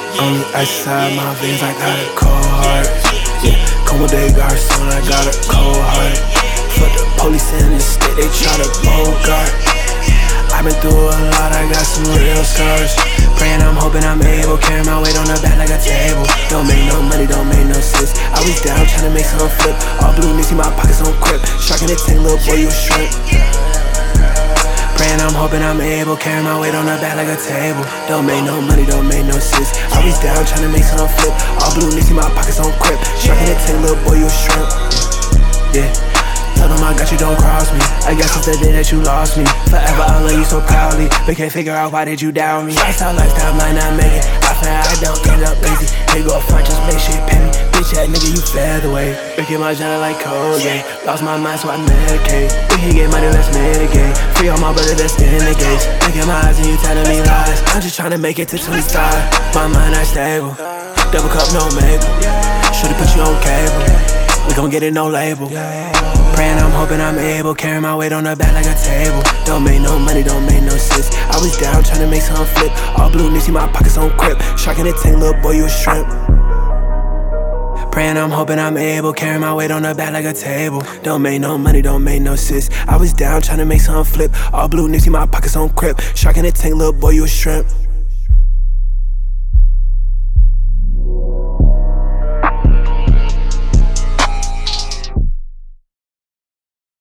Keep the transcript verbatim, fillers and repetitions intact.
Only ice inside my veins, I got a cold heart. Yeah, como de garçon, I got a cold heart. Fuck the police in the state, they try to bogart. I've been through a lot, I got some real scars. Praying, I'm hoping I'm able, carry my weight on the back like a table. Don't make no money, don't make no sense. I was down trying to make some flip. All blue, Nixie, my pockets on crib. Sharking the tank, little boy, you a shrimp. Praying, I'm hoping I'm able, carry my weight on the back like a table. Don't make no money, don't make no sense. I was down trying to make some flip. All blue, Nixie, my pockets on crib. Sharking the tank, little boy, you a shrimp. Yeah. Tell them I got you, don't cross me. I guess it's the day that you lost me. Forever I love you so proudly, but can't figure out why did you doubt me. Lifestyle, lifestyle, might not make it. I find I don't end up lazy. They go front, just make shit pay me. Bitch ass nigga, you featherweight. Breaking my genre like Colgate. Lost my mind, so I medicate. We can get money, let's mitigate. Free all my brother, that's in the gates. Look in my eyes and you telling me lies. I'm just trying to make it to twenty stars. My mind not stable. Double cup, no maple. Should've put you on cable. We gon' get it, no label. Praying, I'm hoping I'm able, carry my weight on the back like a table. Don't make no money, don't make no sense. I was down trying to make some flip. All blue, Nixie, my pockets on crib. Sharking the tank, little boy, you a shrimp. Praying, I'm hoping I'm able, carry my weight on the back like a table. Don't make no money, don't make no sense. I was down trying to make some flip. All blue, Nixie, my pockets on crib. Sharking the tank, little boy, you a shrimp.